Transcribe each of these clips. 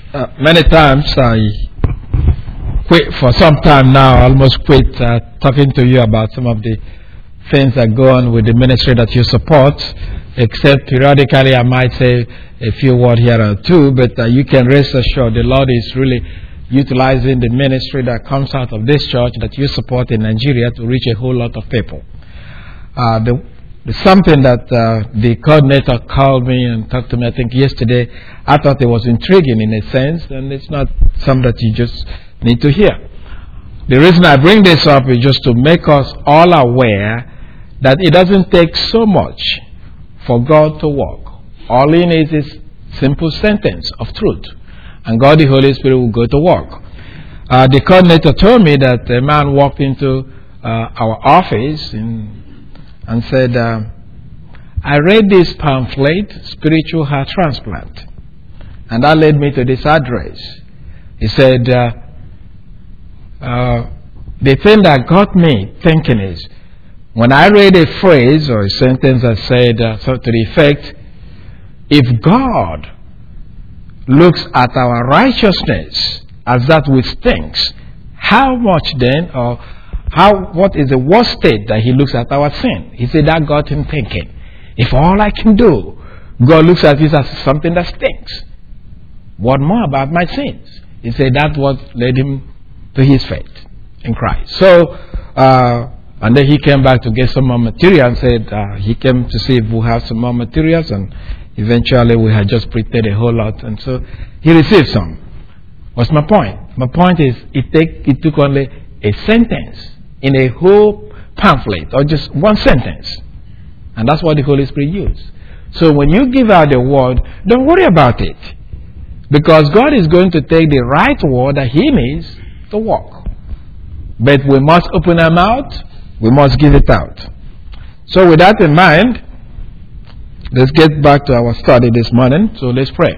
Many times I quit for some time now, I almost quit talking to you about some of the things that go on with the ministry that you support, except periodically I might say a few words here or two, but you can rest assured the Lord is really utilizing the ministry that comes out of this church that you support in Nigeria to reach a whole lot of people. Something that the coordinator called me and talked to me, I think yesterday, I thought it was intriguing in a sense, and it's not something that you just need to hear. The reason I bring this up is just to make us all aware that it doesn't take so much for God to work. All He needs is simple sentence of truth, and God the Holy Spirit will go to work. The coordinator told me that a man walked into our office and said, I read this pamphlet, Spiritual Heart Transplant, and that led me to this address. He said, the thing that got me thinking is, when I read a phrase or a sentence that said so to the effect, if God looks at our righteousness as that which stinks, how much then, or what is the worst state that He looks at our sin? He said that got him thinking. If all I can do, God looks at this as something that stinks, what more about my sins? He said that's what led him to his faith in Christ. So, and then he came back to get some more material and said he came to see if we have some more materials, and eventually we had just printed a whole lot, and so he received some. What's my point? My point is it took only a sentence in a whole pamphlet, or just one sentence. And that's what the Holy Spirit used. So when you give out the word, don't worry about it. Because God is going to take the right word that He needs to work. But we must open our mouth, we must give it out. So with that in mind, let's get back to our study this morning. So let's pray.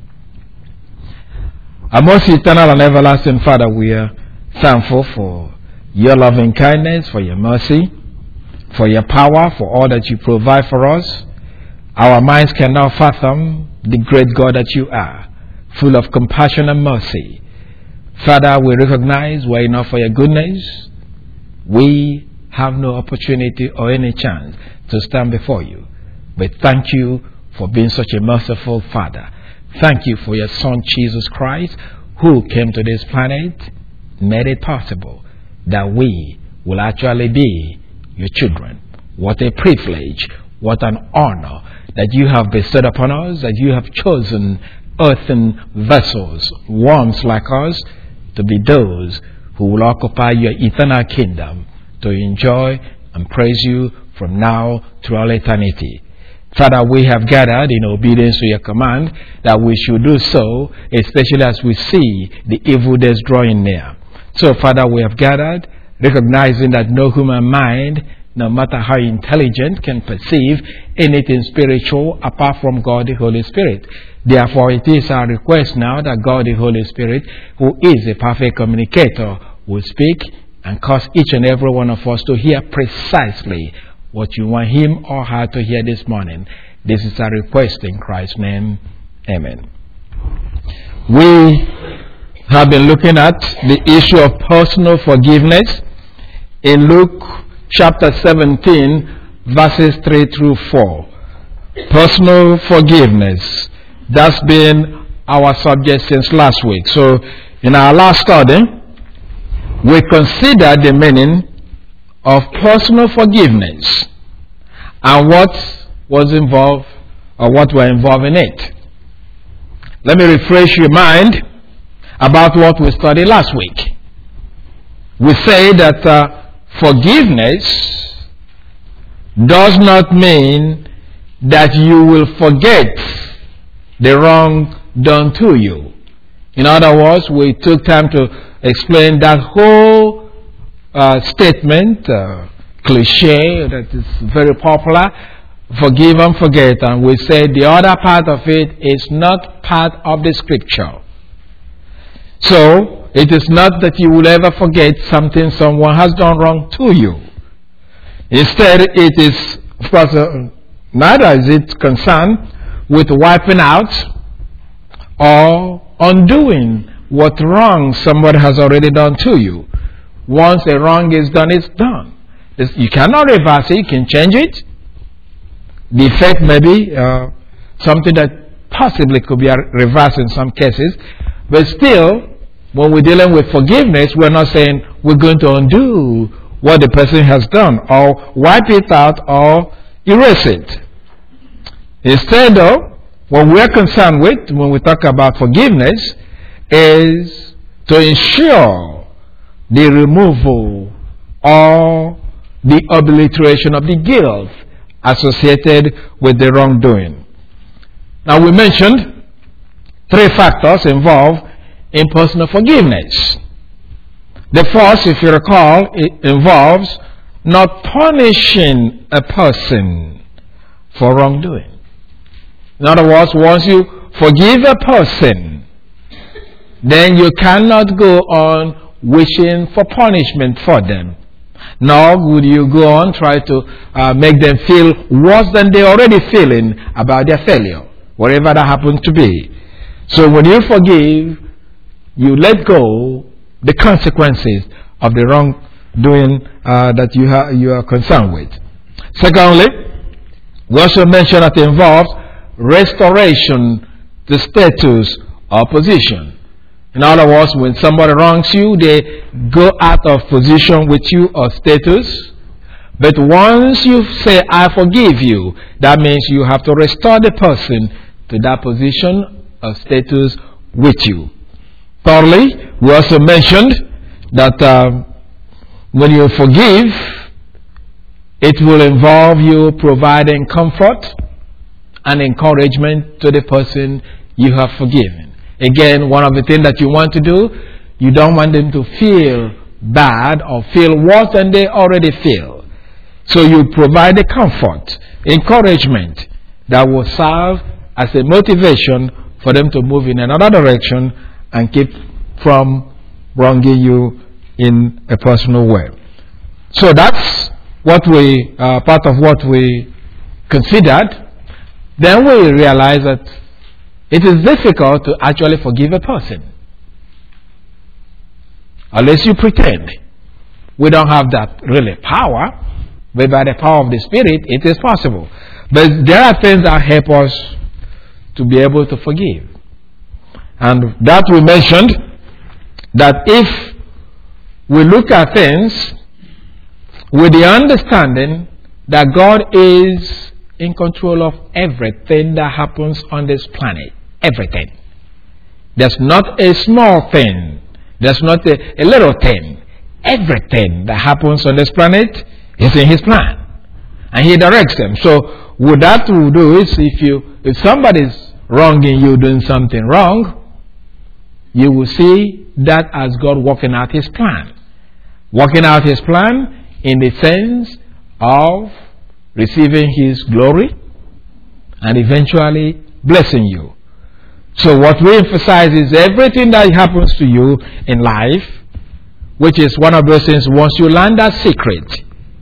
Our most eternal and everlasting Father, we are thankful for Your loving kindness, for Your mercy, for Your power, for all that You provide for us. Our minds cannot fathom the great God that You are, full of compassion and mercy. Father, we recognize were it not for Your goodness, we have no opportunity or any chance to stand before You. But thank You for being such a merciful Father. Thank You for Your Son, Jesus Christ, who came to this planet, made it possible that we will actually be Your children. What a privilege, what an honor that You have bestowed upon us, that You have chosen earthen vessels, worms like us, to be those who will occupy Your eternal kingdom, to enjoy and praise You from now through all eternity. Father, we have gathered in obedience to Your command that we should do so, especially as we see the evil days drawing near. So, Father, we have gathered, recognizing that no human mind, no matter how intelligent, can perceive anything spiritual apart from God the Holy Spirit. Therefore, it is our request now that God the Holy Spirit, who is a perfect communicator, will speak and cause each and every one of us to hear precisely what You want him or her to hear this morning. This is our request in Christ's name. Amen. We have been looking at the issue of personal forgiveness in Luke chapter 17, verses 3 through 4. Personal forgiveness. That's been our subject since last week. So, in our last study, we considered the meaning of personal forgiveness and what was involved, or what were involved in it. Let me refresh your mind about what we studied last week. We say that forgiveness does not mean that you will forget the wrong done to you. In other words, we took time to explain that whole statement, cliche that is very popular, forgive and forget, and we said the other part of it is not part of the scripture. So, it is not that you will ever forget something someone has done wrong to you. Instead, it is, of course, neither is it concerned with wiping out or undoing what wrong somebody has already done to you. Once a wrong is done, it's done. You cannot reverse it. You can change it. The effect may be something that possibly could be reversed in some cases. But still, when we're dealing with forgiveness, we're not saying we're going to undo what the person has done or wipe it out or erase it. Instead, though, what we're concerned with when we talk about forgiveness is to ensure the removal or the obliteration of the guilt associated with the wrongdoing. Now, we mentioned 3 factors involved in personal forgiveness. The first, if you recall, it involves not punishing a person for wrongdoing. In other words, once you forgive a person, then you cannot go on wishing for punishment for them. Nor would you go on try to make them feel worse than they're already feeling about their failure, whatever that happens to be. So when you forgive, you let go the consequences of the wrongdoing that you are concerned with. Secondly, we also mentioned that it involves restoration to status or position. In other words, when somebody wrongs you, they go out of position with you or status. But once you say, I forgive you, that means you have to restore the person to that position or status with you. Thirdly, we also mentioned that when you forgive, it will involve you providing comfort and encouragement to the person you have forgiven. Again, one of the things that you want to do, you don't want them to feel bad or feel worse than they already feel. So you provide the comfort, encouragement that will serve as a motivation for them to move in another direction and keep from wronging you in a personal way. So that's what part of what we considered. Then we realize that it is difficult to actually forgive a person. Unless you pretend. We don't have that really power, but by the power of the Spirit, it is possible. But there are things that help us to be able to forgive. And that we mentioned, that if we look at things with the understanding that God is in control of everything that happens on this planet. Everything. There's not a small thing. There's not a little thing. Everything that happens on this planet is in His plan. And He directs them. So what that will do is if somebody's wronging you, doing something wrong, you will see that as God working out His plan. Working out His plan in the sense of receiving His glory and eventually blessing you. So what we emphasize is everything that happens to you in life, which is one of those things, once you learn that secret,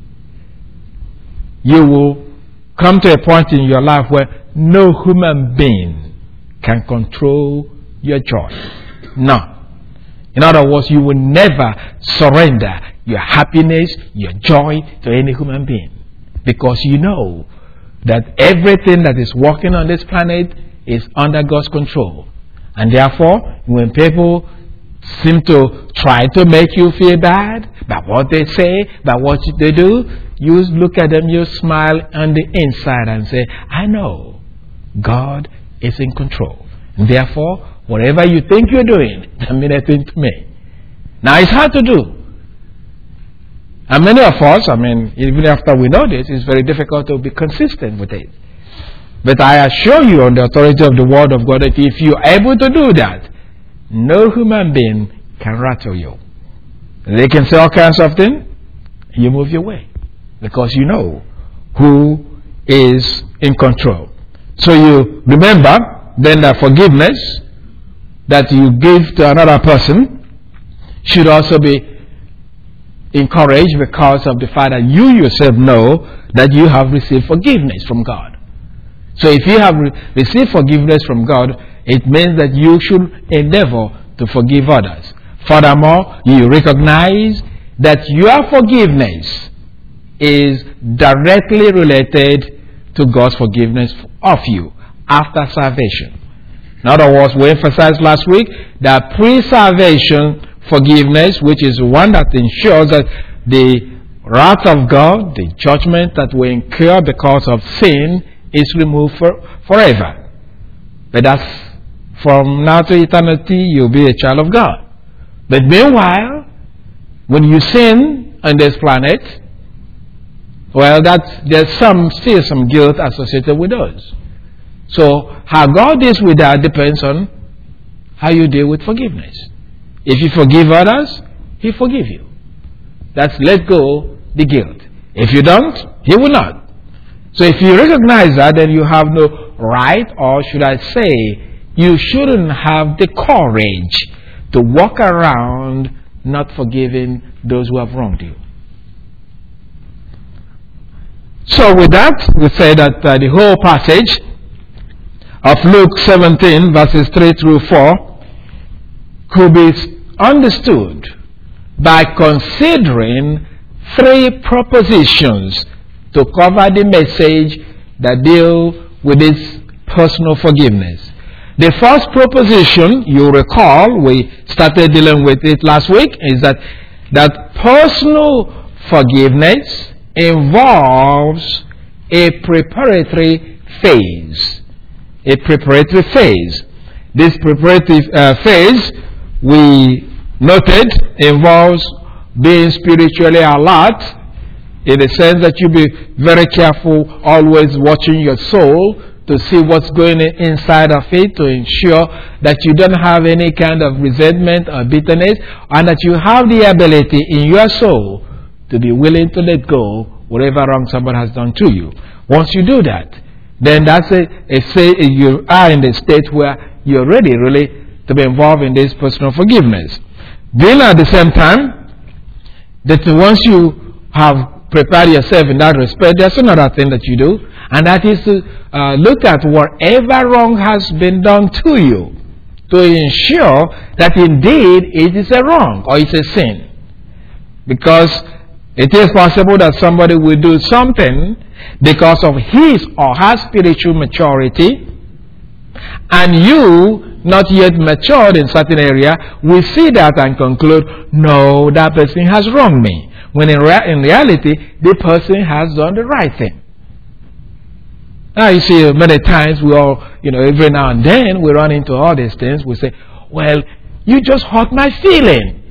you will come to a point in your life where no human being can control your joy. No. In other words, you will never surrender your happiness, your joy to any human being. Because you know that everything that is working on this planet is under God's control. And therefore, when people seem to try to make you feel bad about what they say, about what they do, you look at them, you smile on the inside and say, I know God is in control. And therefore, whatever you think you're doing, doesn't mean anything to me. Now, it's hard to do. And many of us, even after we know this, it's very difficult to be consistent with it. But I assure you on the authority of the Word of God that if you're able to do that, no human being can rattle you. They can say all kinds of things, you move your way. Because you know who is in control. So you remember then that forgiveness that you give to another person should also be encouraged because of the fact that you yourself know that you have received forgiveness from God. So if you have received forgiveness from God, it means that you should endeavor to forgive others. Furthermore, you recognize that your forgiveness is directly related to God's forgiveness of you after salvation. In other words, we emphasized last week that pre-salvation forgiveness, which is one that ensures that the wrath of God, the judgment that we incur because of sin, is removed forever. But that's from now to eternity, you'll be a child of God. But meanwhile, when you sin on this planet, well, there's still some guilt associated with those. So how God deals with that depends on how you deal with forgiveness. If you forgive others, He forgive you. That's let go the guilt. If you don't, He will not. So if you recognize that, then you have no right, or should I say, you shouldn't have the courage to walk around not forgiving those who have wronged you. So with that, we say that the whole passage of Luke 17 verses 3 through 4 could be understood by considering three propositions to cover the message that deal with this personal forgiveness. The first proposition, you recall, we started dealing with it last week, is that personal forgiveness involves a preparatory phase. A preparatory phase. This preparatory phase, we noted, involves being spiritually alert, in the sense that you be very careful, always watching your soul to see what's going inside of it, to ensure that you don't have any kind of resentment or bitterness, and that you have the ability in your soul to be willing to let go whatever wrong someone has done to you. Once you do that, then that's you are in the state where you're ready really to be involved in this personal forgiveness. Then at the same time, that once you have prepared yourself in that respect, there's another thing that you do, and that is to look at whatever wrong has been done to you to ensure that indeed it is a wrong or it's a sin. Because it is possible that somebody will do something because of his or her spiritual maturity, and you, not yet matured in certain area, will see that and conclude, no, that person has wronged me. When in reality, the person has done the right thing. Now you see, many times we all, every now and then we run into all these things. We say, well, you just hurt my feeling.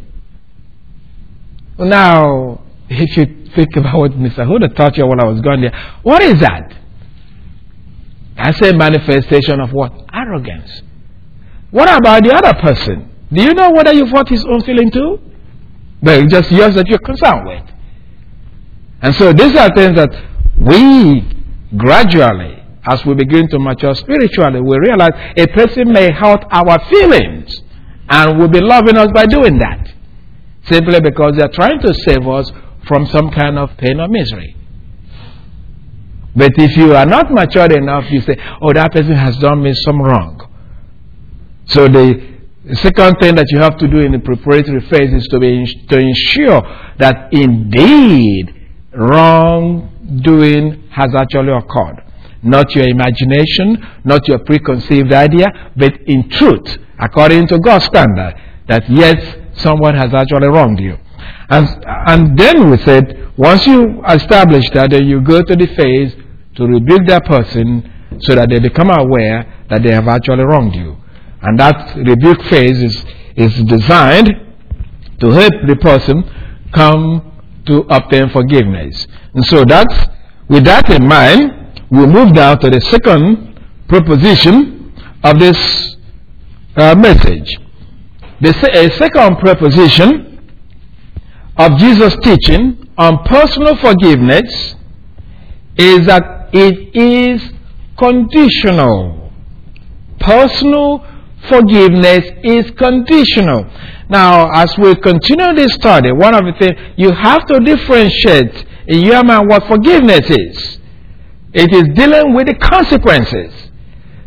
Now, if you think about what Mr. Huda taught you while I was gone there, what is that? That's a manifestation of what? Arrogance. What about the other person? Do you know whether you've hurt his own feeling too? But it's just yours that you're concerned with. And so these are things that we gradually, as we begin to mature spiritually, we realize a person may hurt our feelings and will be loving us by doing that, simply because they are trying to save us from some kind of pain or misery. But if you are not matured enough, you say, oh, that person has done me some wrong. So the second thing that you have to do in the preparatory phase is to ensure that indeed wrongdoing has actually occurred. Not your imagination, not your preconceived idea, but in truth, according to God's standard, that yes, someone has actually wronged you. And then we said, once you establish that, then you go to the phase to rebuke that person so that they become aware that they have actually wronged you. And that rebuke phase is designed to help the person come to obtain forgiveness. And so with that in mind, we move down to the second proposition of this message. The second proposition of Jesus' teaching on personal forgiveness is that it is conditional. Personal forgiveness is conditional. Now, as we continue this study, one of the things you have to differentiate in your mind what forgiveness is. It is dealing with the consequences.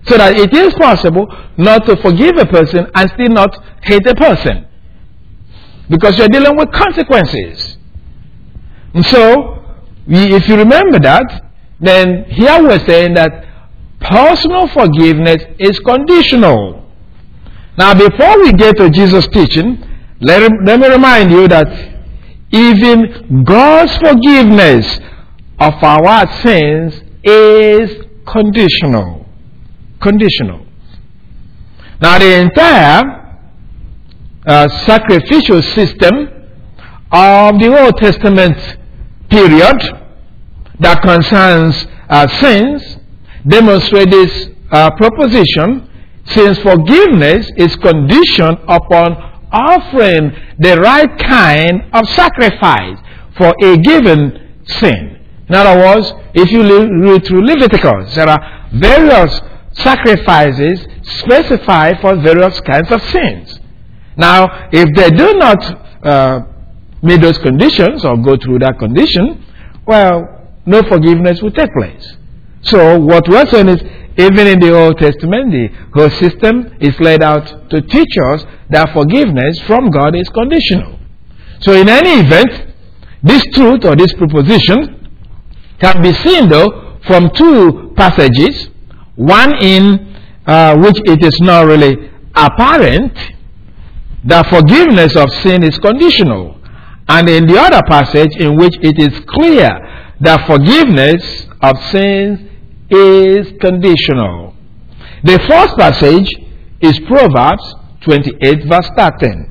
So that it is possible not to forgive a person and still not hate a person. Because you're dealing with consequences. And so, if you remember that, then here we're saying that personal forgiveness is conditional. Now, before we get to Jesus' teaching, let me remind you that even God's forgiveness of our sins is conditional. Conditional. Now, the entire sacrificial system of the Old Testament period that concerns sins demonstrate this proposition, since forgiveness is conditioned upon offering the right kind of sacrifice for a given sin. In other words, if you read through Leviticus, there are various sacrifices specified for various kinds of sins. Now, if they do not meet those conditions or go through that condition, well, no forgiveness will take place. So what we're saying is, even in the Old Testament, the whole system is laid out to teach us that forgiveness from God is conditional. So in any event, this truth or this proposition can be seen though from two passages. One in which it is not really apparent that forgiveness of sin is conditional, and in the other passage in which it is clear that forgiveness of sins is conditional. The first passage is Proverbs 28 verse 13.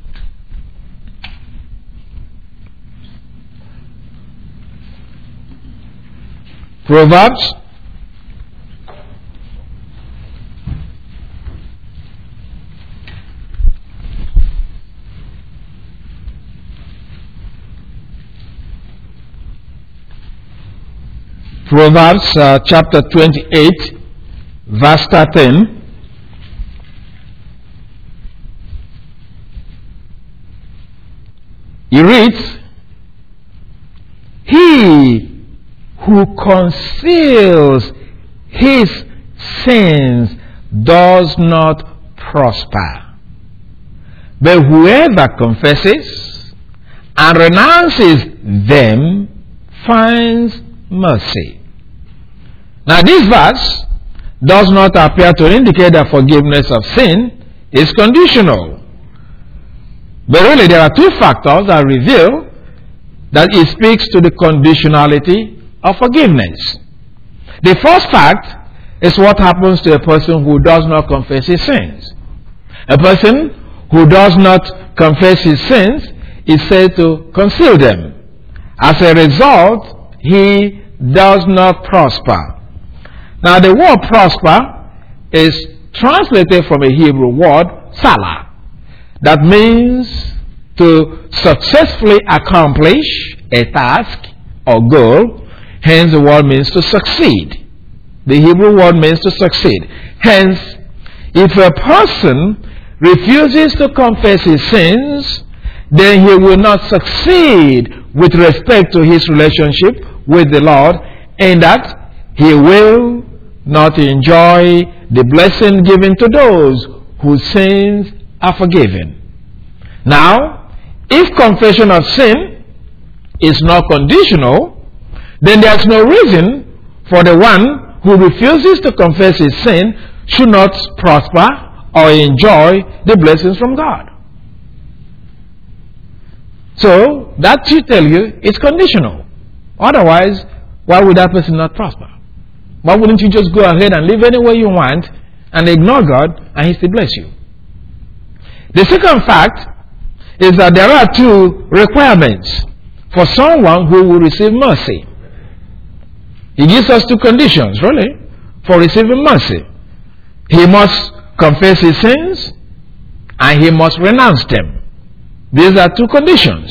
Proverbs chapter 28 verse 13. He reads, "He who conceals his sins does not prosper, but whoever confesses and renounces them finds mercy." Now, this verse does not appear to indicate that forgiveness of sin is conditional. But really, there are two factors that reveal that it speaks to the conditionality of forgiveness. The first fact is what happens to a person who does not confess his sins. A person who does not confess his sins is said to conceal them. As a result, he does not prosper. Now, the word prosper is translated from a Hebrew word, salah, that means to successfully accomplish a task or goal. Hence, the word means to succeed. The Hebrew word means to succeed. Hence, if a person refuses to confess his sins, then he will not succeed with respect to his relationship with the Lord, in that he will not enjoy the blessing given to those whose sins are forgiven. Now, if confession of sin is not conditional, then there's no reason for the one who refuses to confess his sin should not prosper or enjoy the blessings from God. So, that should tell you it's conditional. Otherwise, why would that person not prosper? Why wouldn't you just go ahead and live any way you want and ignore God and He still bless you? The second fact is that there are two requirements for someone who will receive mercy. He gives us two conditions, really, for receiving mercy. He must confess his sins and he must renounce them. These are two conditions.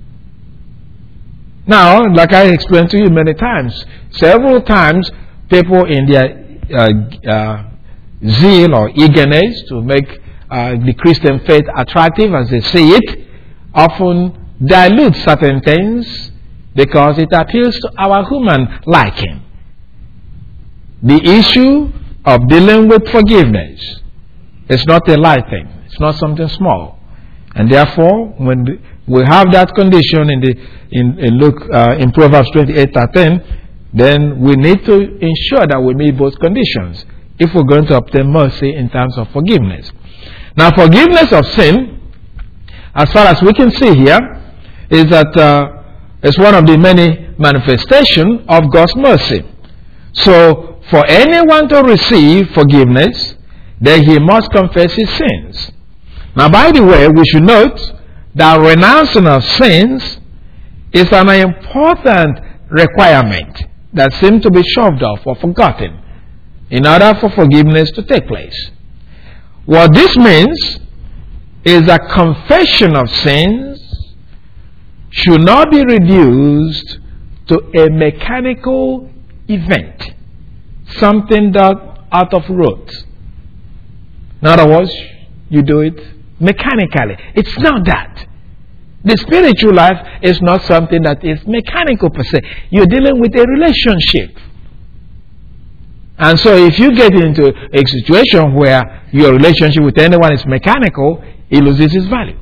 Now, like I explained to you many times, several times, people in their zeal or eagerness to make the Christian faith attractive, as they say it, often dilute certain things because it appeals to our human liking. The issue of dealing with forgiveness. It's not a light thing. It's not something small. And therefore, when we have that condition in Proverbs 28:13, then we need to ensure that we meet both conditions if we're going to obtain mercy in terms of forgiveness. Now, forgiveness of sin, as far as we can see here, is that it's one of the many manifestations of God's mercy. So, for anyone to receive forgiveness, then he must confess his sins. Now, by the way, we should note that renouncing of sins is an important requirement that seems to be shoved off or forgotten in order for forgiveness to take place. What this means is that confession of sins should not be reduced to a mechanical event, something done out of rote. In other words, you do it mechanically. It's not that. The spiritual life is not something that is mechanical per se. You're dealing with a relationship. And so if you get into a situation where your relationship with anyone is mechanical, it loses its value.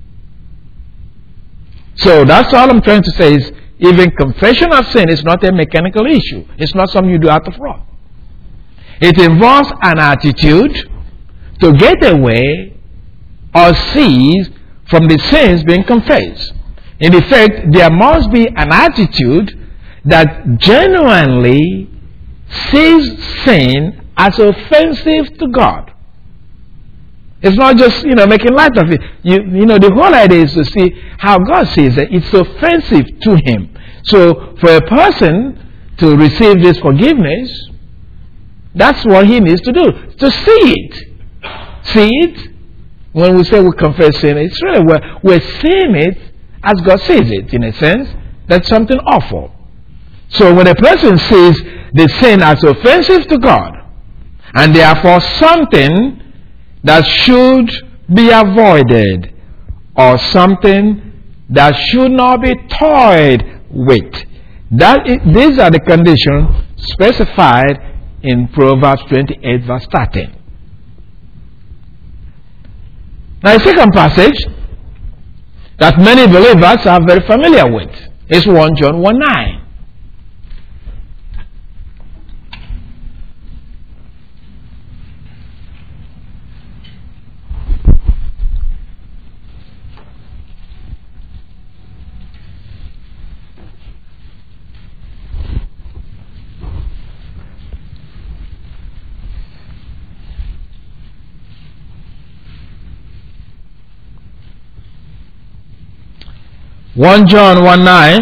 So that's all I'm trying to say is even confession of sin is not a mechanical issue. It's not something you do out of wrath. It involves an attitude to get away or cease from the sins being confessed. In effect, there must be an attitude that genuinely sees sin as offensive to God. It's not just, making light of it. The whole idea is to see how God sees it. It's offensive to Him. So, for a person to receive this forgiveness, that's what he needs to do. To see it. See it. When we say we confess sin, it's really we're seeing it as God sees it, in a sense. That's something awful. So, when a person sees the sin as offensive to God, and therefore something that should be avoided, or something that should not be toyed with. These are the conditions specified in Proverbs 28 verse 13. Now, a second passage that many believers are very familiar with is 1 John 1:9. John 1:9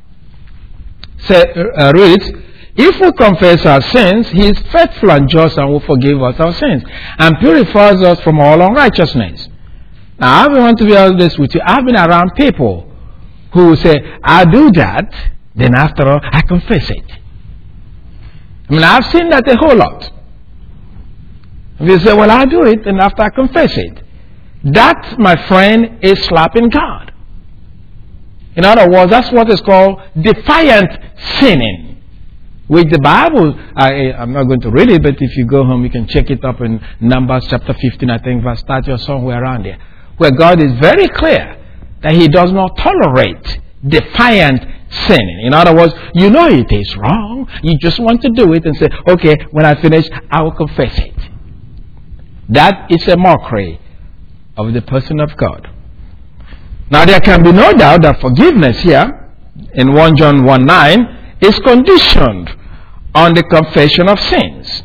reads, if we confess our sins, He is faithful and just and will forgive us our sins and purifies us from all unrighteousness. Now, I want to be honest with you. I've been around people who say, I do that, then after all, I confess it. I've seen that a whole lot. They say, well, I do it, and after I confess it. That, my friend, is slapping God. In other words, that's what is called defiant sinning, which the Bible, I'm not going to read it, but if you go home, you can check it up in Numbers chapter 15, I think, verse 30 or somewhere around there, where God is very clear that He does not tolerate defiant sinning. In other words, you know it is wrong, you just want to do it and say, okay, when I finish, I will confess it. That is a mockery of the person of God. Now, there can be no doubt that forgiveness here in 1 John 1:9 is conditioned on the confession of sins.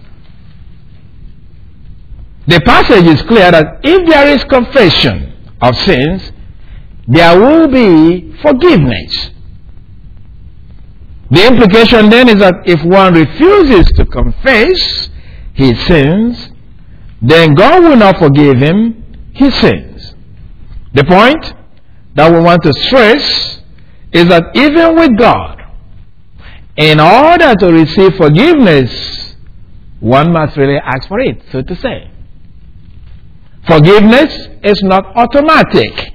The passage is clear that if there is confession of sins, there will be forgiveness. The implication then is that if one refuses to confess his sins, then God will not forgive him his sins. The point that we want to stress is that even with God, in order to receive forgiveness, one must really ask for it, so to say. Forgiveness is not automatic,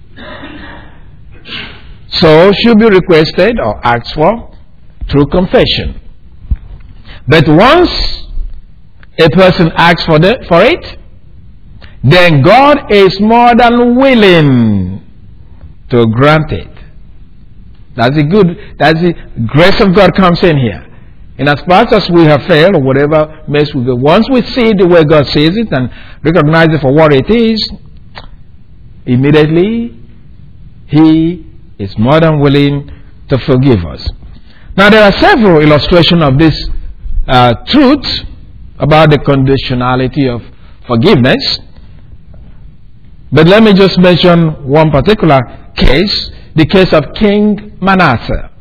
so should be requested or asked for through confession. But once a person asks for it, then God is more than willing to grant it. That's the grace of God comes in here. And as far as we have failed or whatever mess we go, once we see it the way God sees it and recognize it for what it is, immediately He is more than willing to forgive us. Now there are several illustrations of this truth about the conditionality of forgiveness. But let me just mention one particular case, the case of King Manasseh.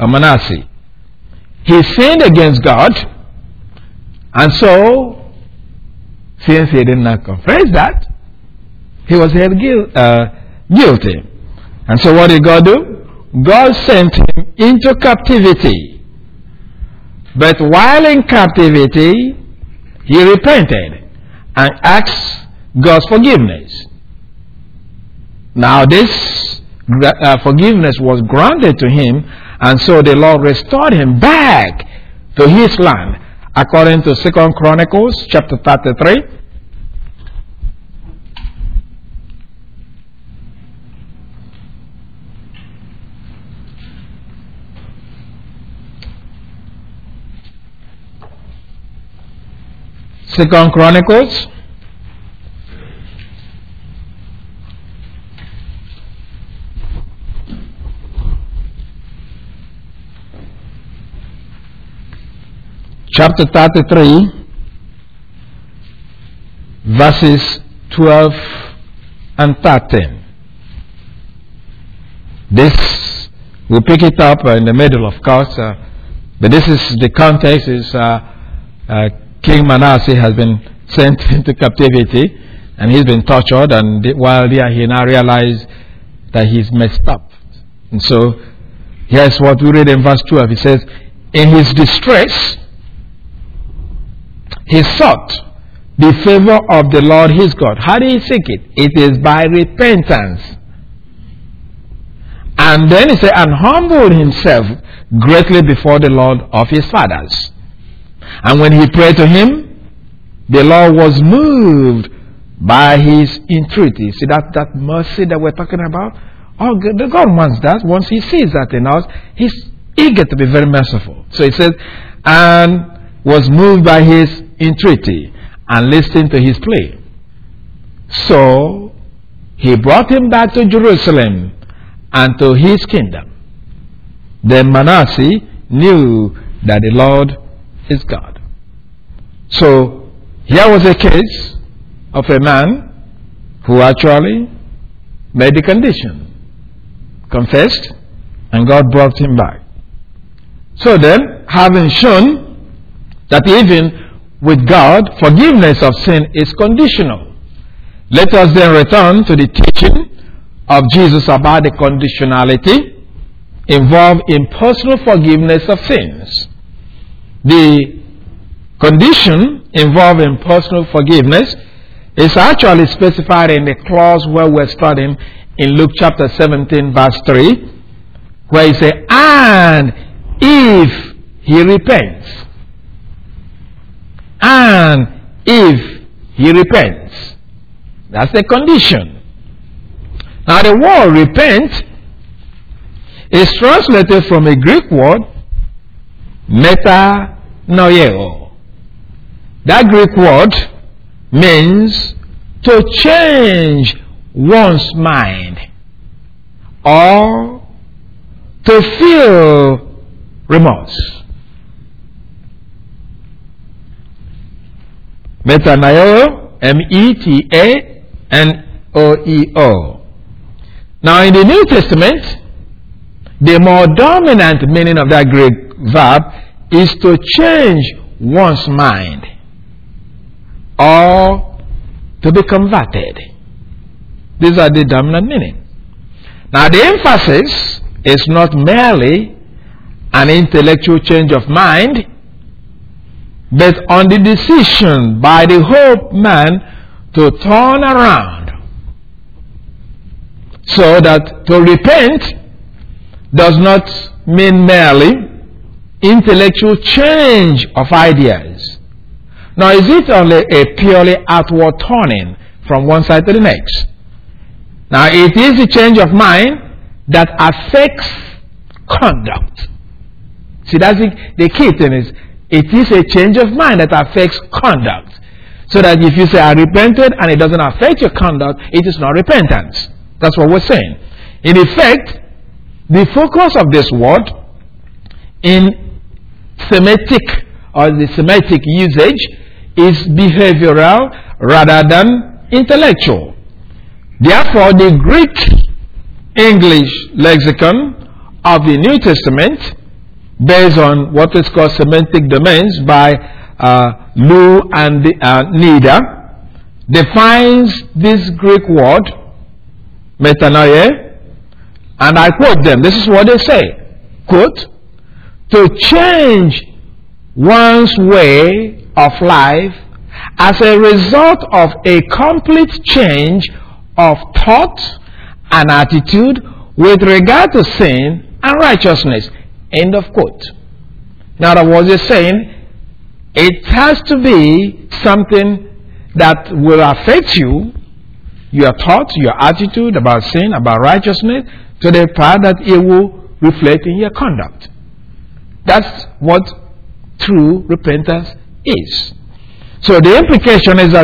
He sinned against God, and so, since he did not confess that, he was held guilty. And so what did God do? God sent him into captivity. But while in captivity, he repented and asked God's forgiveness. Now this forgiveness was granted to him, and so the Lord restored him back to his land, according to 2 Chronicles chapter 33. Second Chronicles chapter 33, verses 12 and 13. This, we'll pick it up in the middle, of course, but this is the context is King Manasseh has been sent into captivity and he's been tortured, and while there he now realized that he's messed up. And so here's what we read in verse 12. It says, in his distress he sought the favor of the Lord his God. How did he seek it? It is by repentance. And then he said, and humbled himself greatly before the Lord of his fathers. And when he prayed to him, the Lord was moved by his entreaty. See that mercy that we're talking about? Oh, God wants that. Once he sees that in us, he's eager to be very merciful. So he says, and was moved by his entreaty and listened to his plea. So he brought him back to Jerusalem and to his kingdom. Then Manasseh knew that the Lord is God. So here was a case of a man who actually made the condition, confessed, and God brought him back. So then, having shown that even with God, forgiveness of sin is conditional, let us then return to the teaching of Jesus about the conditionality involved in personal forgiveness of sins. The condition involved in personal forgiveness is actually specified in the clause where we're studying in Luke chapter 17 verse 3, where he says, and if he repents. And if he repents. That's the condition. Now the word repent is translated from a Greek word, metanoeo. That Greek word means to change one's mind or to feel remorse. Metanoeo, M-E-T-A-N-O-E-O. Now in the New Testament, the more dominant meaning of that Greek verb is to change one's mind or to be converted. These are the dominant meaning. Now the emphasis is not merely an intellectual change of mind, but on the decision by the whole man to turn around. So that to repent does not mean merely intellectual change of ideas, Now, is it only a purely outward turning from one side to the next? Now, it is a change of mind that affects conduct. See, that's the key thing is, it is a change of mind that affects conduct. So that if you say, I repented, and it doesn't affect your conduct, it is not repentance. That's what we're saying. In effect, the focus of this word in Semitic or the Semitic usage is behavioral rather than intellectual. Therefore, the Greek English lexicon of the New Testament, based on what is called semantic domains by Lu and Nida, defines this Greek word, metanoia, and I quote them. This is what they say, quote, to change one's way of life as a result of a complete change of thought and attitude with regard to sin and righteousness. End of quote. Now, that was just saying, it has to be something that will affect you, your thoughts, your attitude about sin, about righteousness, to the part that it will reflect in your conduct. That's what true repentance is. So the implication is that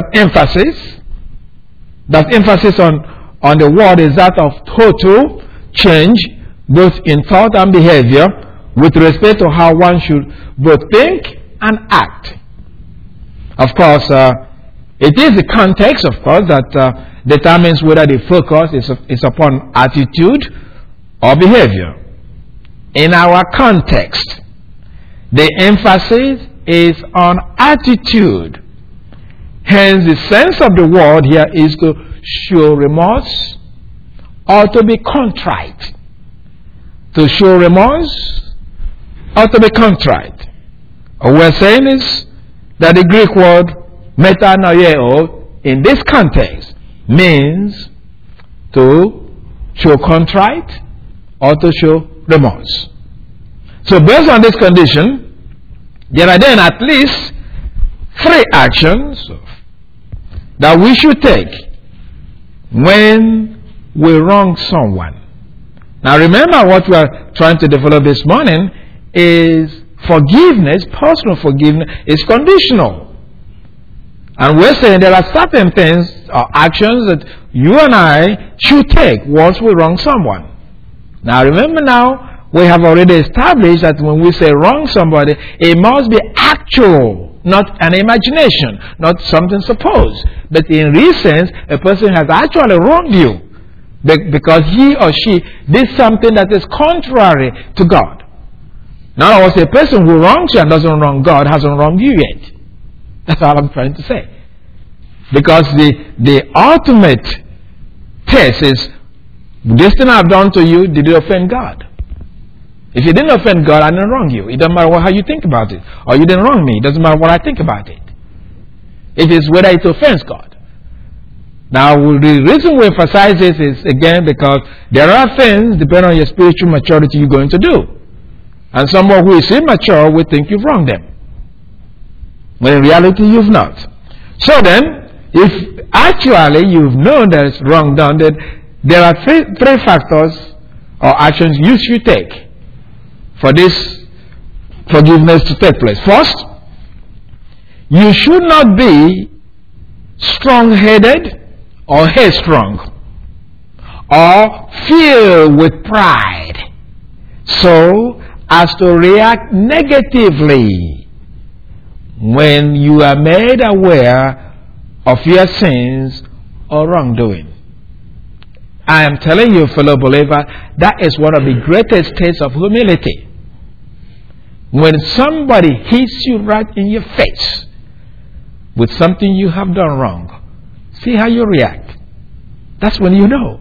emphasis on the word is that of total change, both in thought and behavior, with respect to how one should both think and act. Of course, it is the context, of course, that determines whether the focus is upon attitude or behavior. In our context, the emphasis is on attitude. Hence, the sense of the word here is to show remorse or to be contrite. To show remorse or to be contrite. What we're saying is that the Greek word metanoeo in this context means to show contrite or to show remorse. So based on this condition, there are then at least 3 actions that we should take when we wrong someone. Now remember, what we are trying to develop this morning is forgiveness. Personal forgiveness is conditional. And we're saying there are certain things or actions that you and I should take once we wrong someone. Now remember, now we have already established that when we say wrong somebody, it must be actual, not an imagination, not something supposed. But in real sense, a person has actually wronged you because he or she did something that is contrary to God. Now, I say a person who wrongs you and doesn't wrong God hasn't wronged you yet. That's all I'm trying to say. Because the ultimate test is, this thing I've done to you, did it offend God? If it didn't offend God, I didn't wrong you. It doesn't matter how you think about it. Or you didn't wrong me. It doesn't matter what I think about it. It is whether it offends God. Now, the reason we emphasize this is, again, because there are things, depending on your spiritual maturity, you're going to do. And someone who is immature will think you've wronged them, when in reality you've not. So then, if actually you've known that it's wrong done, then there are three factors or actions you should take for this forgiveness to take place. First, you should not be strong-headed or headstrong or filled with pride so as to react negatively when you are made aware of your sins or wrongdoing. I am telling you, fellow believer, that is one of the greatest states of humility. When somebody hits you right in your face with something you have done wrong, see how you react. That's when you know.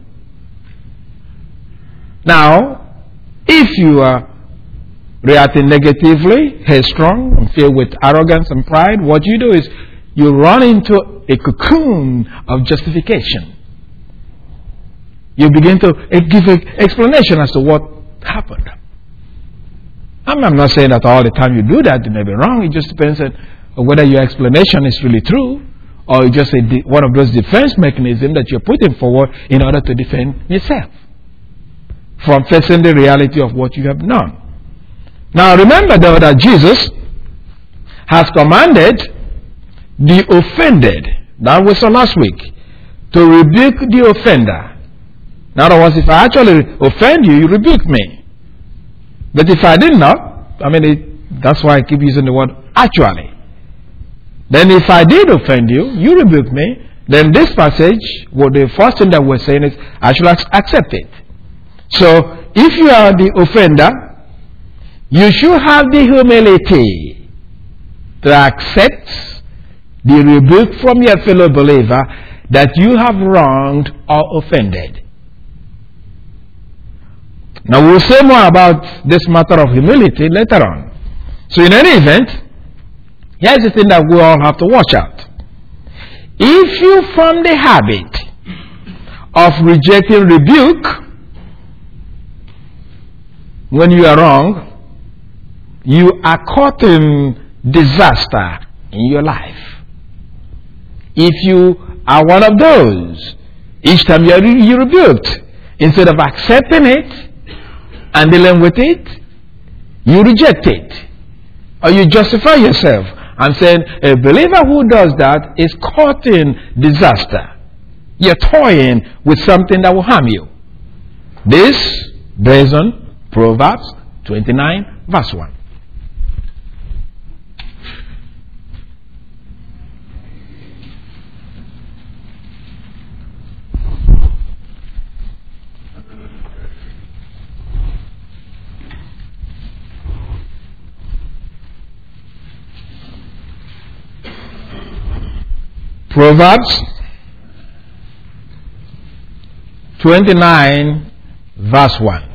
Now, if you are reacting negatively, headstrong, and filled with arrogance and pride, what you do is you run into a cocoon of justification. You begin to give an explanation as to what happened. I'm not saying that all the time you do that, you may be wrong. It just depends on or whether your explanation is really true, or just one of those defense mechanisms that you're putting forward in order to defend yourself from facing the reality of what you have known. Now remember though that Jesus has commanded the offended, that was last week, to rebuke the offender. In other words, if I actually offend you, you rebuke me. But if I did not, that's why I keep using the word actually. Then if I did offend you, you rebuke me, then this passage, the first thing that we're saying is, I should accept it. So, if you are the offender, you should have the humility to accept the rebuke from your fellow believer that you have wronged or offended. Now we'll say more about this matter of humility later on. So in any event, here's the thing that we all have to watch out. If you form the habit of rejecting rebuke when you are wrong, you are caught in disaster in your life. If you are one of those, each time you're rebuked, instead of accepting it and dealing with it, you reject it. Or you justify yourself and saying, a believer who does that is caught in disaster. You're toying with something that will harm you. This based on Proverbs 29 verse 1. Proverbs 29 verse 1.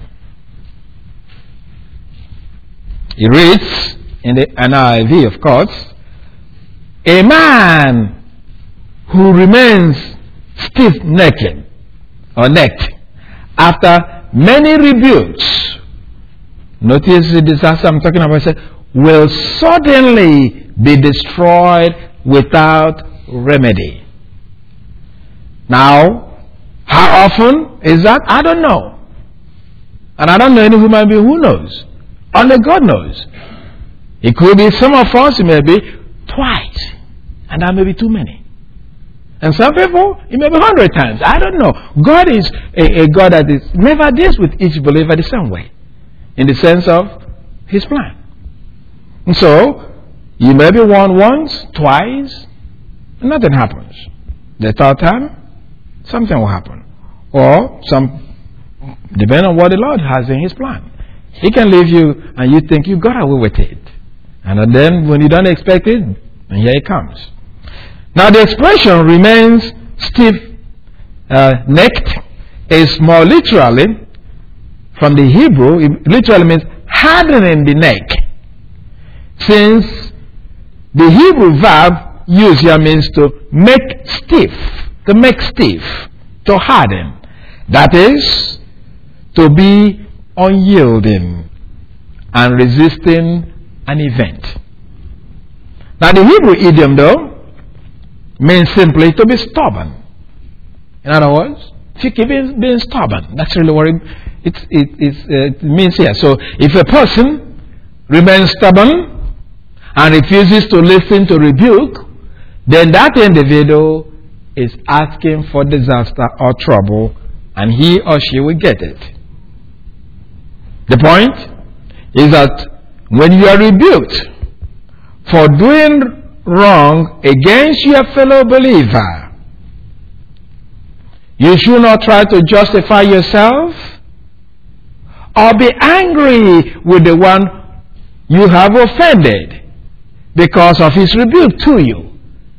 It reads in the NIV, of course, a man who remains stiff-necked or necked after many rebukes, notice the disaster I'm talking about, will suddenly be destroyed without remedy. Now, how often is that? I don't know. And I don't know any human being who knows. Only God knows. It could be some of us, it may be twice. And that may be too many. And some people, it may be 100 times. I don't know. God is a God that is never deals with each believer the same way. In the sense of His plan. And so, you may be warned once, twice, nothing happens. The third time, something will happen. Or, depending on what the Lord has in His plan. He can leave you and you think you got away with it. And then when you don't expect it, and here it comes. Now the expression remains stiff-necked is more literally, from the Hebrew, it literally means hardening the neck. Since the Hebrew verb used here means to make stiff, to harden. That is, to be unyielding and resisting an event. Now the Hebrew idiom though means simply to be stubborn. In other words, if you keep being stubborn, that's really what it means here. So if a person remains stubborn and refuses to listen to rebuke, then that individual is asking for disaster or trouble, and he or she will get it. The point is that when you are rebuked for doing wrong against your fellow believer, you should not try to justify yourself or be angry with the one you have offended because of his rebuke to you.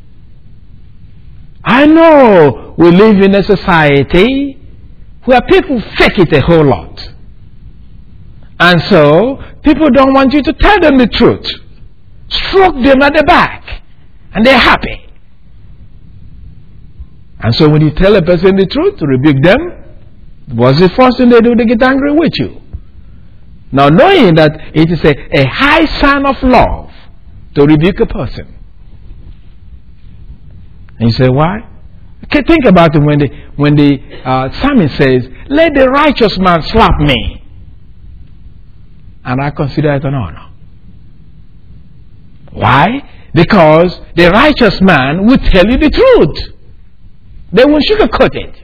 I know we live in a society where people fake it a whole lot. And so, people don't want you to tell them the truth. Stroke them at the back. And they're happy. And so when you tell a person the truth, to rebuke them, what's the first thing they do? They get angry with you. Now knowing that it is a high sign of love to rebuke a person. And you say, why? Okay, think about it when the psalmist says, let the righteous man slap me, and I consider it an honor. Why? Because the righteous man will tell you the truth. They won't sugarcoat it.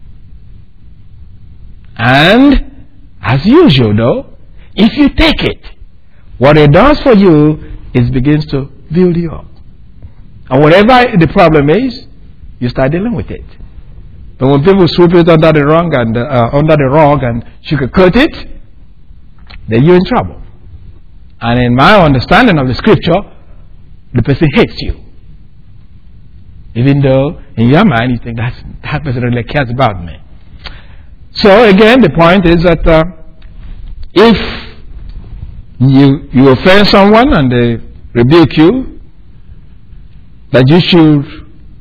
And, as usual though, if you take it, what it does for you is begins to build you up. And whatever the problem is, you start dealing with it. But when people sweep it under the rug and sugarcoat it, then you're in trouble. And in my understanding of the scripture, the person hates you. Even though in your mind you think that person really cares about me. So again, the point is that if you offend someone and they rebuke you, that you should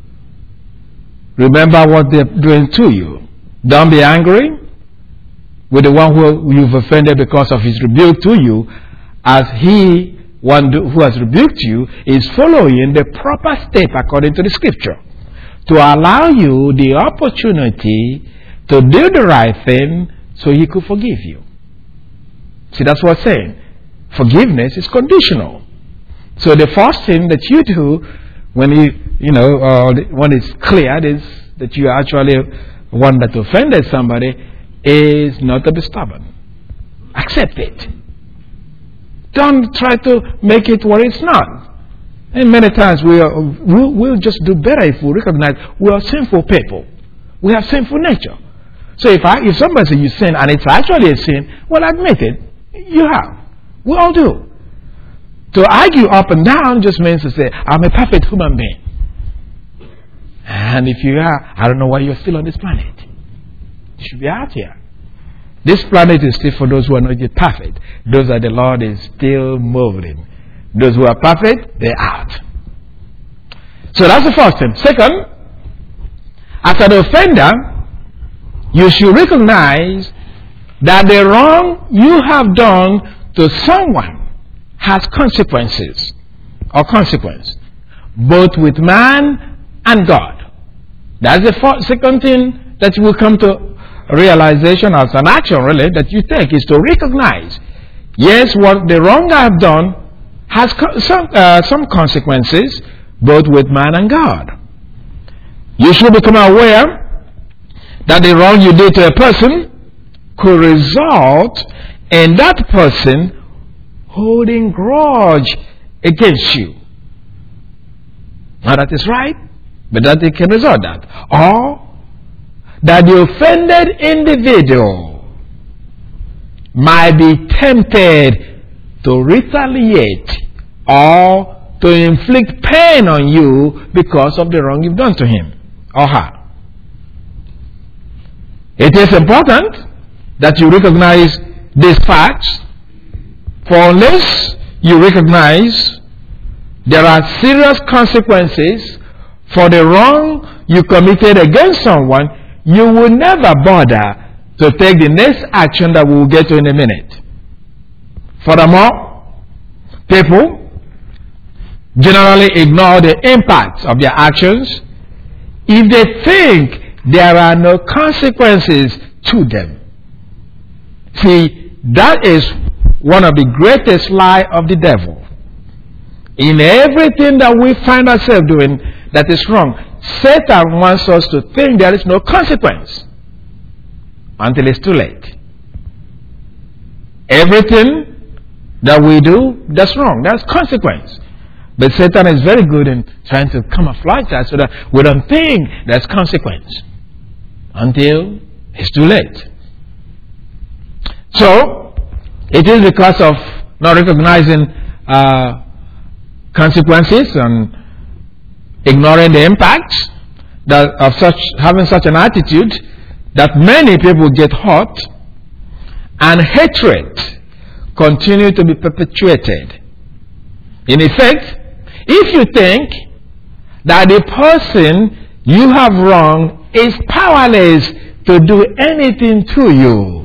remember what they're doing to you. Don't be angry with the one who you've offended because of his rebuke to you, as one who has rebuked you is following the proper step according to the scripture to allow you the opportunity to do the right thing so he could forgive you. See, that's what I'm saying. Forgiveness is conditional. So the first thing that you do when when it's cleared is that you are actually one that offended somebody is not to be stubborn. Accept it. Don't try to make it what it's not. And many times we'll just do better if we recognize we are sinful people. We have sinful nature. So if somebody says you sin and it's actually a sin, well, admit it. You have. We all do. To argue up and down just means to say, I'm a perfect human being. And if you are, I don't know why you're still on this planet. You should be out here. This planet is still for those who are not yet perfect. Those that the Lord is still moving. Those who are perfect, they're out. So that's the first thing. Second, as an offender, you should recognize that the wrong you have done to someone has consequences or consequence, both with man and God. That's the second thing that you will come to realization as an action really that you take is to recognize, yes, what the wrong I have done has some consequences, both with man and God. You should become aware that the wrong you did to a person could result in that person holding grudge against you. Now that is right, but that it can result that. Or that the offended individual might be tempted to retaliate or to inflict pain on you because of the wrong you've done to him or her. It is important that you recognize these facts, for unless you recognize there are serious consequences for the wrong you committed against someone, you will never bother to take the next action that we will get to in a minute. Furthermore, people generally ignore the impact of their actions if they think there are no consequences to them. See, that is one of the greatest lies of the devil. In everything that we find ourselves doing that is wrong, Satan wants us to think there is no consequence until it's too late. Everything that we do that's wrong, that's consequence. But Satan is very good in trying to camouflage that so that we don't think there's consequence until it's too late. So, it is because of not recognizing consequences and ignoring the impacts that of having such an attitude that many people get hurt and hatred continue to be perpetuated. In effect, if you think that the person you have wronged is powerless to do anything to you,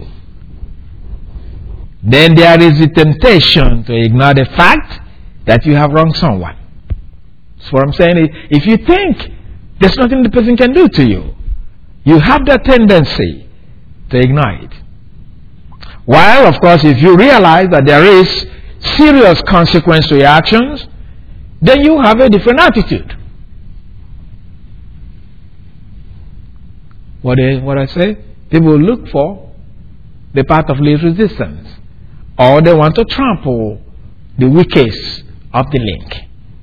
then there is a temptation to ignore the fact that you have wronged someone. So what I'm saying is, if you think there's nothing the person can do to you. You have that tendency to ignore it. While, of course, if you realize that there is serious consequence to your actions, then you have a different attitude. What I say? People look for the path of least resistance, or they want to trample the weakest of the link,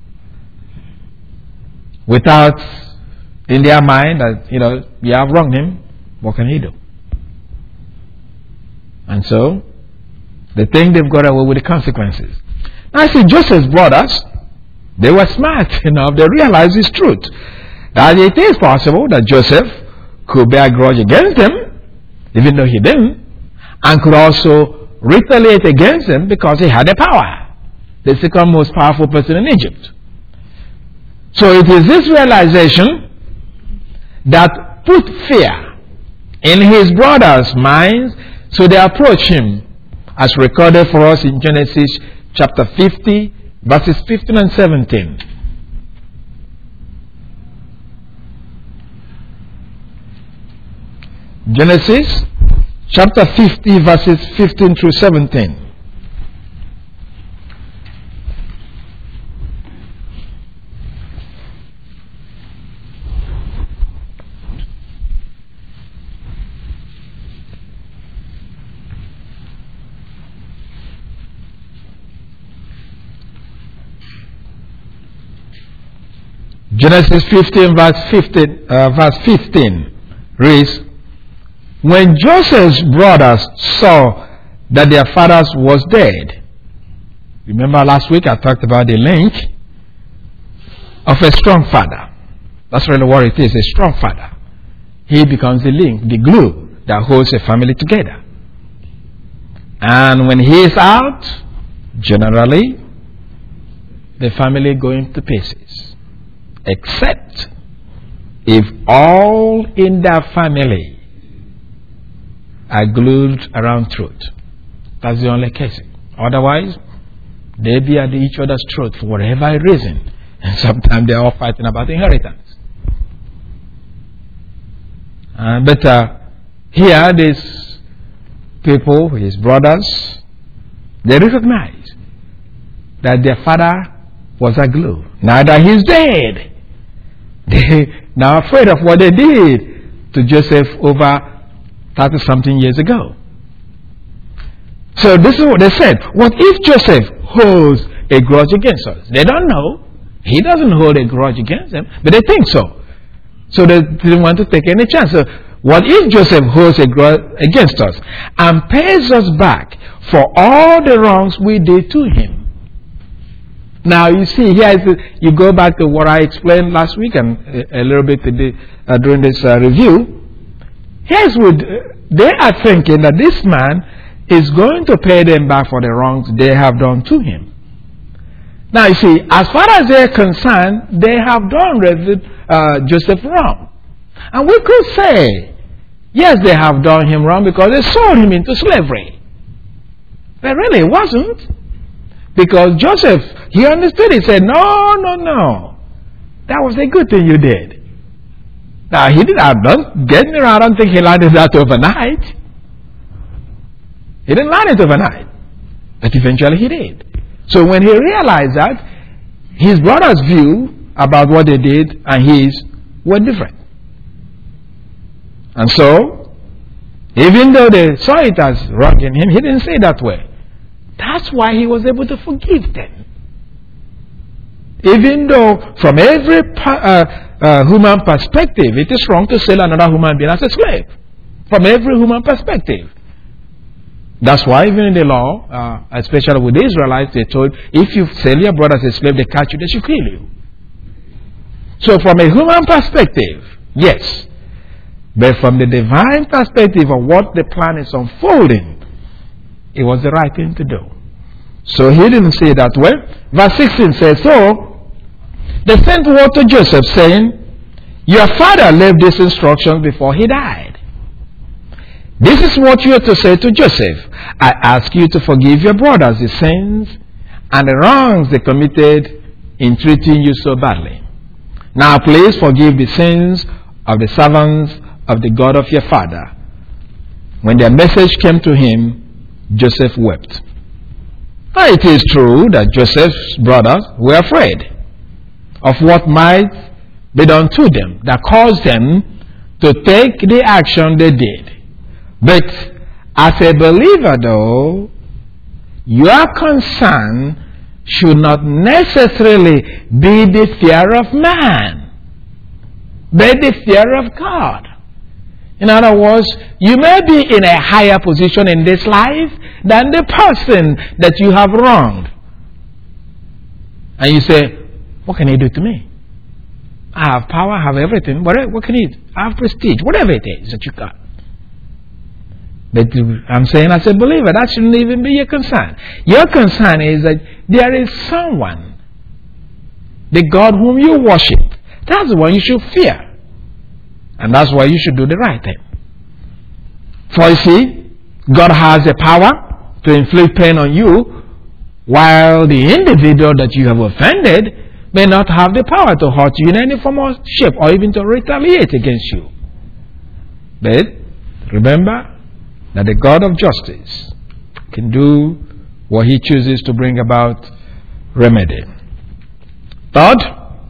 without in their mind that, you have wronged him, what can he do? And so they think they've got away with the consequences. Now I see Joseph's brothers, they were smart enough, they realized this truth, that it is possible that Joseph could bear a grudge against him, even though he didn't, and could also retaliate against him because he had the power, the second most powerful person in Egypt. So it is this realization that put fear in his brothers' minds, so they approach him, as recorded for us in Genesis chapter 50, verses 15 and 17. Genesis chapter 50, verses 15 through 17. Genesis 15, verse 15 reads, when Joseph's brothers saw that their father was dead. Remember last week I talked about the link of a strong father. That's really what it is, a strong father. He becomes the link, the glue that holds a family together. And when he is out, generally, the family going to pieces. Except if all in that family are glued around truth. That's the only case. Otherwise, they be at each other's throat for whatever reason. And sometimes they're all fighting about inheritance. But here, these people, his brothers, they recognize that their father was a glue. Now that he's dead, they now afraid of what they did to Joseph over 30-something years ago. So this is what they said. What if Joseph holds a grudge against us? They don't know. He doesn't hold a grudge against them, but they think so. So they didn't want to take any chance. So what if Joseph holds a grudge against us and pays us back for all the wrongs we did to him? Now you see here, you go back to what I explained last week and a little bit today, during this review. Here's what they are thinking, that this man is going to pay them back for the wrongs they have done to him. Now you see, as far as they're concerned, they have done Joseph wrong. And we could say, yes, they have done him wrong because they sold him into slavery. But really it wasn't. Because Joseph, he understood. He said, no. That was a good thing you did. Now, he did not, don't get me wrong, I don't think he learned that overnight. He didn't learn it overnight. But eventually he did. So when he realized that, his brother's view about what they did and his were different. And so, even though they saw it as wronging him, he didn't say it that way. That's why he was able to forgive them. Even though from every human perspective, it is wrong to sell another human being as a slave. From every human perspective. That's why even in the law, especially with the Israelites, they told, if you sell your brother as a slave, they catch you, they should kill you. So from a human perspective, yes. But from the divine perspective of what the plan is unfolding, it was the right thing to do. So he didn't say it that way. Verse 16 says, so they sent word to Joseph saying, your father left these instructions before he died. This is what you are to say to Joseph. I ask you to forgive your brothers the sins and the wrongs they committed in treating you so badly. Now please forgive the sins of the servants of the God of your father. When their message came to him, Joseph wept. Now it is true that Joseph's brothers were afraid of what might be done to them that caused them to take the action they did. But as a believer though, your concern should not necessarily be the fear of man, but the fear of God. In other words, you may be in a higher position in this life than the person that you have wronged. And you say, what can he do to me? I have power, I have everything. What can he do? I have prestige, whatever it is that you got. But I'm saying as a believer, that shouldn't even be your concern. Your concern is that there is someone, the God whom you worship. That's the one you should fear. And that's why you should do the right thing. For you see, God has the power to inflict pain on you, while the individual that you have offended may not have the power to hurt you in any form or shape, or even to retaliate against you. But remember that the God of justice can do what he chooses to bring about remedy. Third,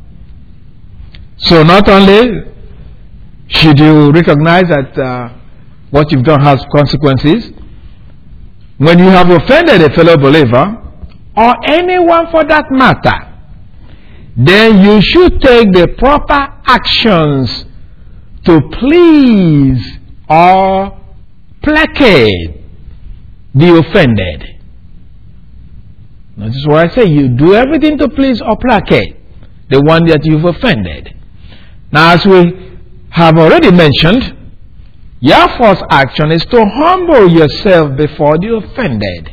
so not only should you recognize that what you've done has consequences, when you have offended a fellow believer, or anyone for that matter, then you should take the proper actions to please or placate the offended. This is what I say. You do everything to please or placate the one that you've offended. Now, as we have already mentioned, your first action is to humble yourself before the offended.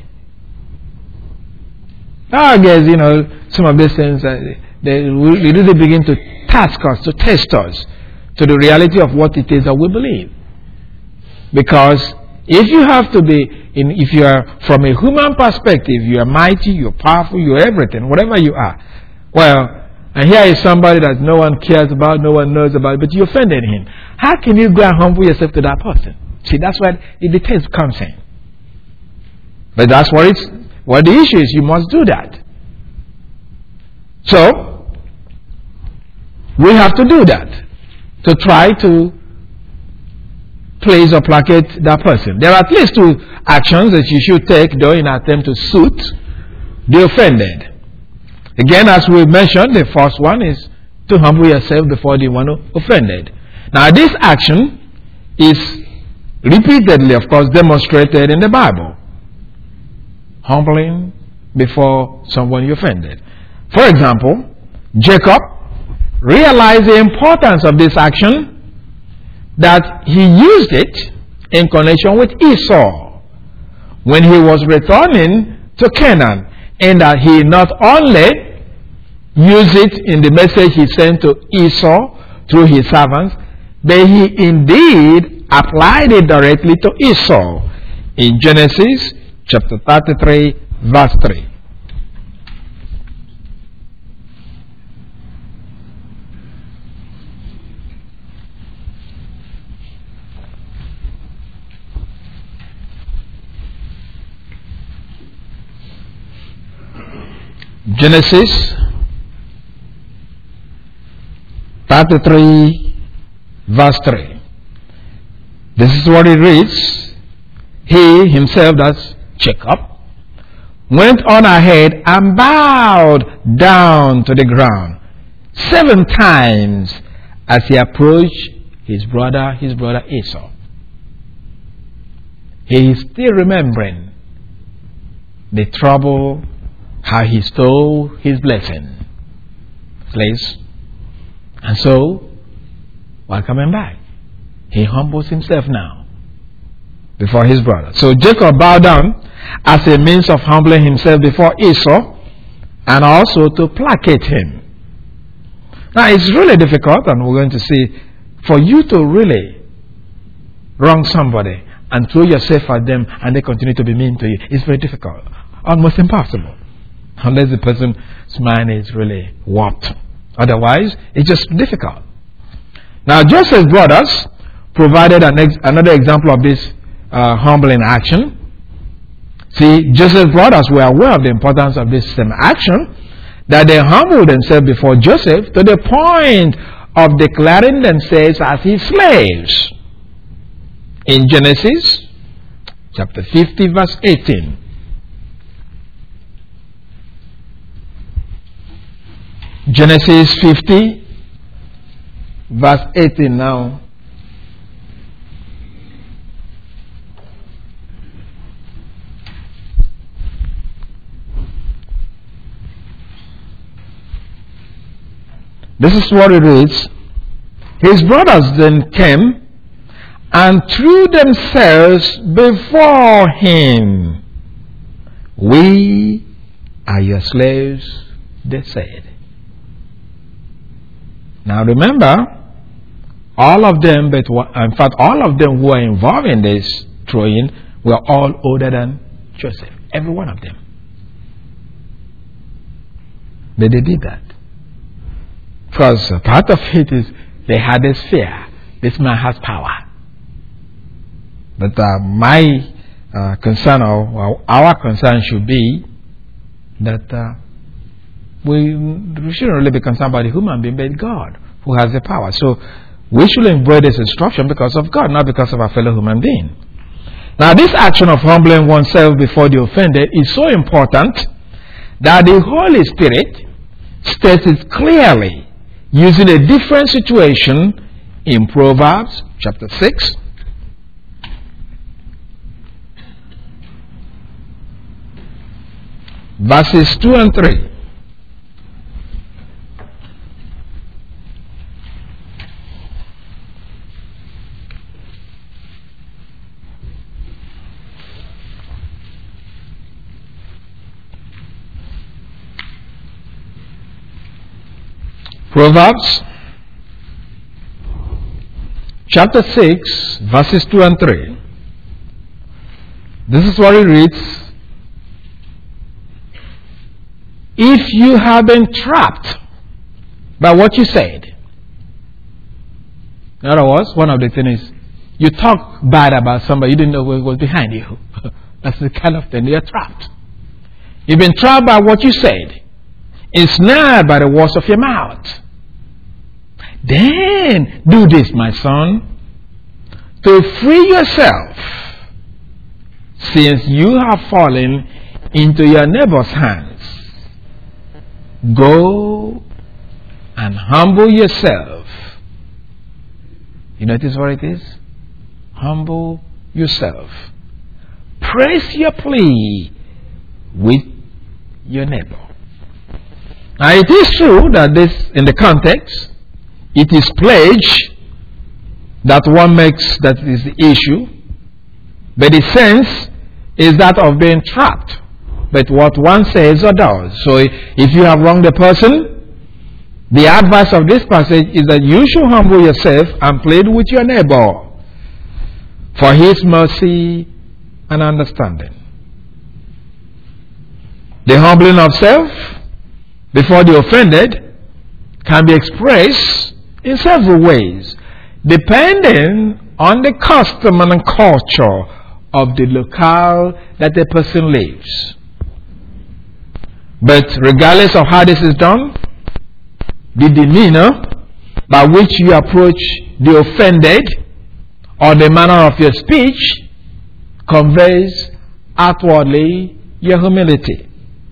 Now, I guess, some of these things, they really begin to task us, to test us, to the reality of what it is that we believe. Because if you have to be, if you are from a human perspective, you are mighty, you are powerful, you are everything, whatever you are. Well, and here is somebody that no one cares about, no one knows about, but you offended him. How can you go and humble yourself to that person? See, that's where the test comes in. But that's what the issue is. You must do that. So, we have to do that to try to please or placate that person. There are at least two actions that you should take, though, in an attempt to suit the offended. Again, as we mentioned, the first one is to humble yourself before the one offended. Now, this action is repeatedly, of course, demonstrated in the Bible. Humbling before someone you offended. For example, Jacob realized the importance of this action, that he used it in connection with Esau when he was returning to Canaan, and that he not only used it in the message he sent to Esau through his servants, but he indeed applied it directly to Esau in Genesis chapter 33 verse 3. Genesis 33 verse 3. This is what it reads. He himself, that's Jacob, went on ahead and bowed down to the ground 7 times as he approached his brother Esau. He is still remembering the trouble, how he stole his blessing. Please. And so, while coming back, he humbles himself now before his brother. So Jacob bowed down as a means of humbling himself before Esau, and also to placate him. Now, it's really difficult, and we're going to see, for you to really wrong somebody and throw yourself at them and they continue to be mean to you. It's very difficult, almost impossible, unless the person's mind is really warped Otherwise, it's just difficult. Now, Joseph's brothers provided another example of this humbling action. See, Joseph's brothers were aware of the importance of this same action, that they humbled themselves before Joseph to the point of declaring themselves as his slaves. In Genesis chapter 50, verse 18. Genesis 50, verse 18 now. This is what it reads. His brothers then came and threw themselves before him. We are your slaves, they said. Now remember, all of them, in fact all of them who are involved in this throwing were all older than Joseph. Every one of them. But they did that. Because part of it is they had this fear. This man has power. But my concern, or our concern, should be that we shouldn't really be concerned about the human being, but God, who has the power. So we should avoid this instruction because of God, not because of our fellow human being. Now, this action of humbling oneself before the offended is so important that the Holy Spirit states it clearly, using a different situation in Proverbs chapter 6. Verses 2 and 3. Proverbs chapter 6, verses 2 and 3. This is what it reads. If you have been trapped by what you said, in other words, one of the things is you talk bad about somebody, you didn't know what was behind you. That's the kind of thing. You're trapped. You've been trapped by what you said, ensnared by the words of your mouth. Then do this, my son, to free yourself, since you have fallen into your neighbor's hands. Go and humble yourself. You notice what it is? Humble yourself. Press your plea with your neighbor. Now, it is true that this, in the context, it is pledge that one makes, that is the issue. But the sense is that of being trapped. But what one says or does. So if you have wronged a person, the advice of this passage is that you should humble yourself and plead with your neighbor for his mercy and understanding. The humbling of self before the offended can be expressed in several ways, depending on the custom and culture of the locale that the person lives. But regardless of how this is done, the demeanor by which you approach the offended or the manner of your speech conveys outwardly your humility.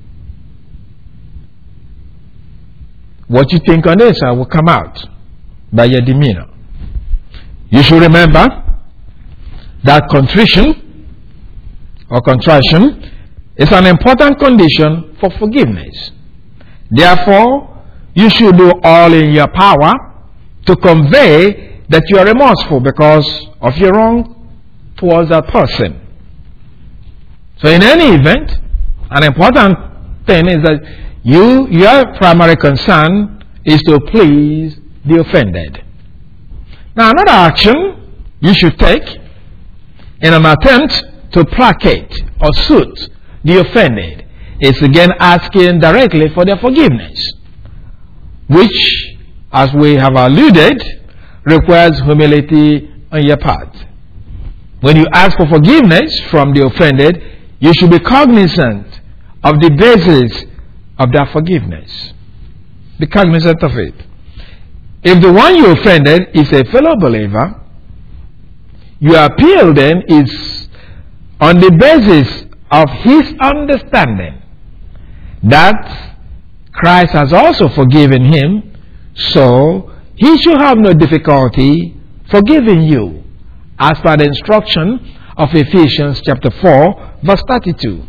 What you think on this will come out by your demeanor. You should remember that contrition or contrition is an important condition for forgiveness. Therefore, you should do all in your power to convey that you are remorseful because of your wrong towards that person. So in any event, an important thing is that your primary concern is to please the offended. Now, another action you should take in an attempt to placate or soothe the offended is again asking directly for their forgiveness. which, as we have alluded, requires humility on your part. When you ask for forgiveness from the offended, you should be cognizant of the basis of that forgiveness. Be cognizant of it. If the one you offended is a fellow believer, your appeal then is on the basis of his understanding that Christ has also forgiven him, so he should have no difficulty forgiving you, as per the instruction of Ephesians chapter 4, verse 32.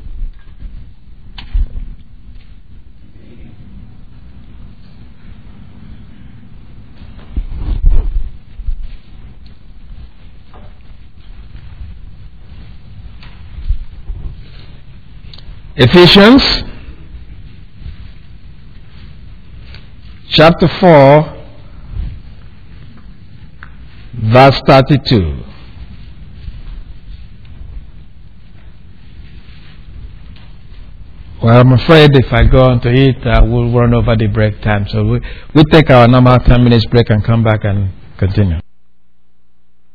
Ephesians chapter 4, verse 32. Well, I'm afraid if I go on to it, we'll run over the break time. So we take our normal 10 minutes break and come back and continue.